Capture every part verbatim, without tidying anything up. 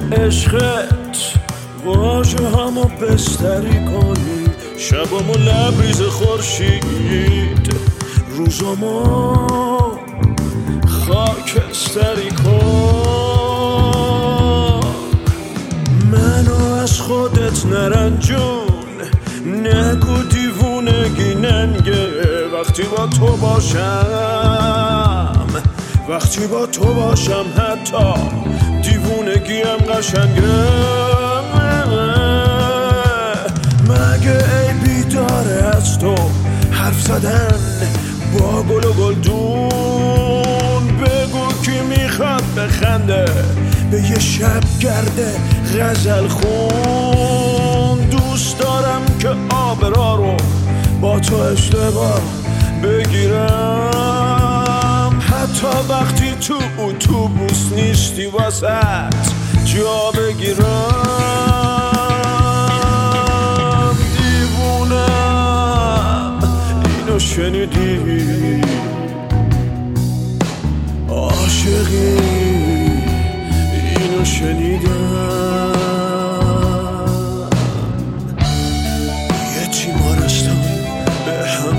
عشقت واژه همو بستری کنی، شبامو لبریز خورشید، روزامو خاکستری کن. منو از خودت نرنجون، نگو دیوونگی ننگه. وقتی با تو باشم، وقتی با تو باشم حتی دیوونگیم قشنگه. مگه عیبی داره از تو حرف زدن با گل و گلدون؟ بگو کی میخواد بخنده به یه شب گرده غزل خون. دوست دارم که آبرا رو با تو اشتباه بگیرم، حتی وقتی تو اتوبوس نیستی واسط جا بگیرم. دیوونم اینو شنیدی؟ عاشقی اینو شنیدم. یه تیمارستان به هم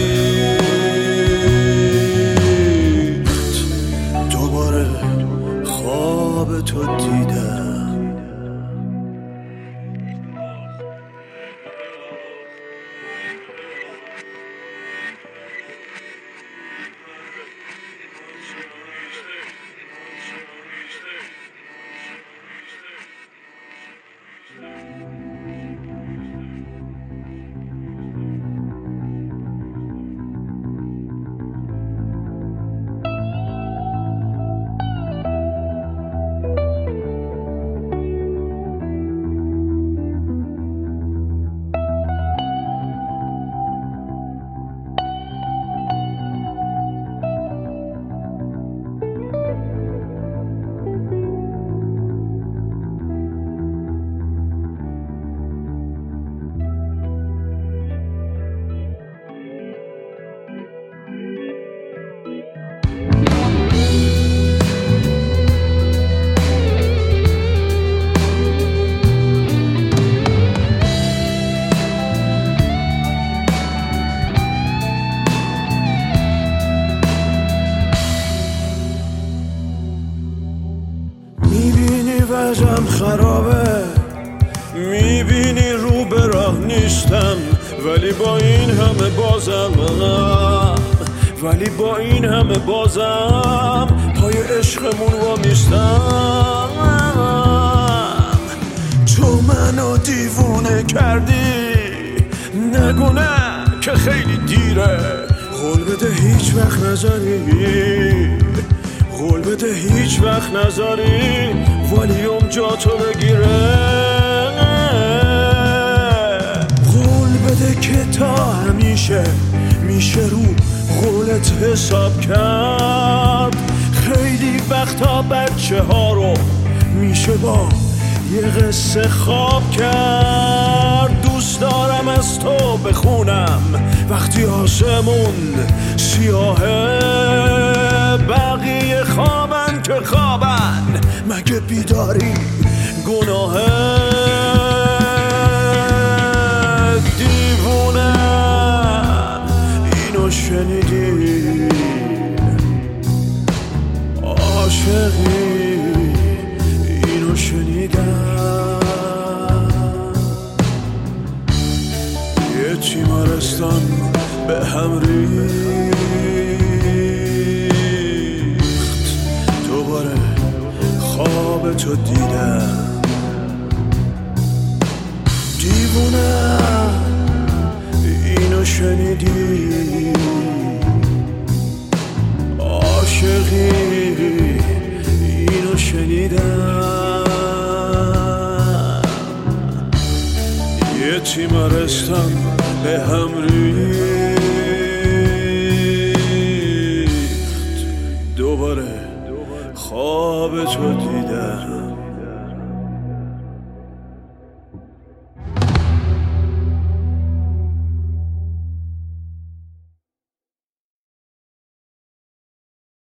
ریخت، دوباره خواب تو دیدم. وضعم خرابه، میبینی رو به راه نیستم، ولی با این همه بازم ولی با این همه بازم پای عشقمون وامیستم. تو منو دیوونه کردی، نگو نه که خیلی دیره. قول بده هیچ وقت نذاری، قول بده هیچ وقت نذاری والیوم جا تو بگیره. قول بده که تا همیشه میشه رو قولت حساب کرد. خیلی وقتا بچه ها رو میشه با یه قصه خواب کرد. دوست دارم از تو بخونم وقتی آسمون سیاهه، بقیه خوابن که خوابن، مگه بیداری گناهه؟ دیوونم اینو شنیدی؟ عاشقی اینو شنیدم. یه تیمارستان به هم ریخت، دوباره خواب تو دیدم. دیوونم اینو شنیدی؟ عاشقی اینو شنیدم. یه تیمارستان به هم ریخت، دوباره خواب تو دیدم.